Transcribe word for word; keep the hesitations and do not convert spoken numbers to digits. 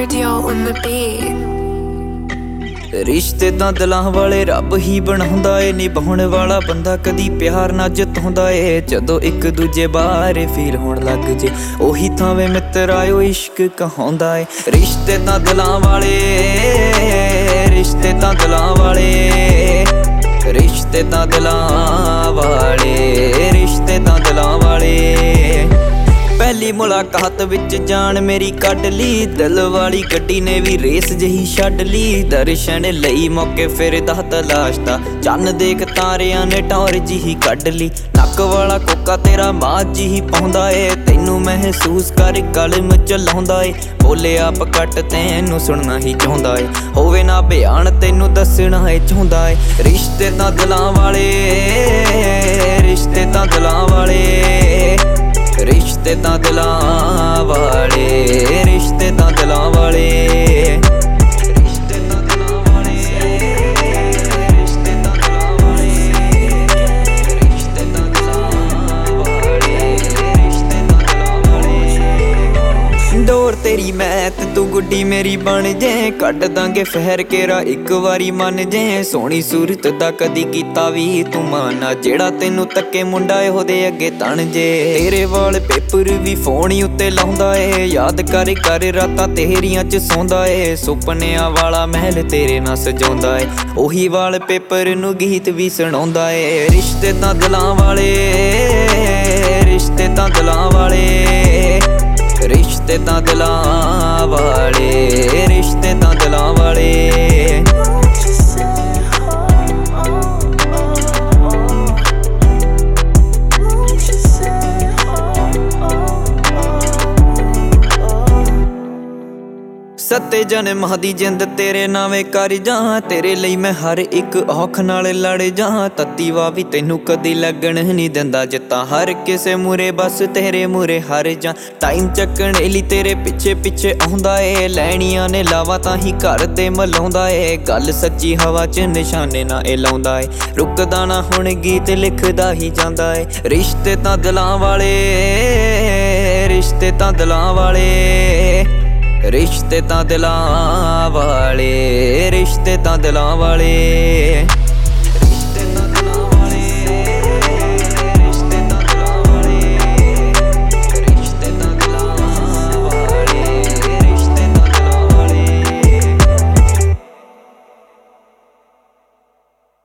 Cardio on the beat. रिश्ते तां दिलां वाले रब ही बनाउंदा ए, निभाउण वाला बंदा कदी प्यार ना जताउंदा ए। जदों इक दूजे बारे फील होण लग जे, ओही थावें मित्र आयो इश्क कहाउंदा ए। रिश्ते तां दिलां वाले, रिश्ते तां दिलां वाले, रिश्ते तां दिलां वाले, रिश्ते तां दिलां वाले। पहली मुलाकात विच जान मेरी कढ ली, दिल वाली गड्डी ने भी रेस जही छड्ड ली। दर्शन लई मौके फिरदा तलाशदा, चन्न देख तारियां ने टौर जी कढ ली। नक वाला कोका तेरा मां जी पाउंदा ए, तैनू महसूस कर कलम चलाउंदा ए। बोले आप घट तैनू सुनना ही चाहुंदा ए, होवे ना बयान तैनू दसना ही चाहुंदा ए। रिश्ते तां दिलां वाले, रिश्ते तां दिलां वाले, रिश्ते तां दिलां वाले, रिश्ते तां दिलां वाले, रिश्ते तां दिलां वाले, रिश्ते तां दिलां वाले, रिश्ते तां दिलां वाले, रिश्ते तां दिलां वाले। डोर तेरी मैं ते तू गुड्डी मेरी बन जे, कट दांगे फहर केरा एक वारी मन जे। सोहनी सूरत दा कदी कीता वी तू माना, जेड़ा तैनू तक्के मुंडा ओहदे अगे तन जे। तेरे वाल पेपर भी फोन उत्ते लाउंदा ए, याद कर कर रातां तेरियां च सौंदा ए। सुपनियां वाला महल तेरे नाल सजाउंदा ए, ओही वाल पेपर नू गीत भी सुणाउंदा ए। रिश्ते तां दिलां वाले, रिश्ते तां दिलां वाले, रिश्ते तां दिलां वाले, रिश्ते तां दिलां वाले। सत्ते जन्मां दी जिंद तेरे नावें कर जां, तेरे लई मैं हर एक औख नाल लड़ जां। तत्ती वा भी तैनू कदी लगन नहीं दिंदा, जित्तां हर किसे मूरे बस तेरे मूरे हार जां। टाइम चक्कणे लई तेरे पिछे पिछे आउंदा ए, लैणियां ने लावा तां ही घर ते मलाउंदा ए। गल सच्ची हवा च निशाने ना ए लाउंदा ए, रुकदा ना हुण गीत लिखदा ही जांदा ए। रिश्ते तां दिलां वाले, रिश्ते तां दिलां वाले, रिश्ते तां दिलां वाले, रिश्ते तां दिलां वाले।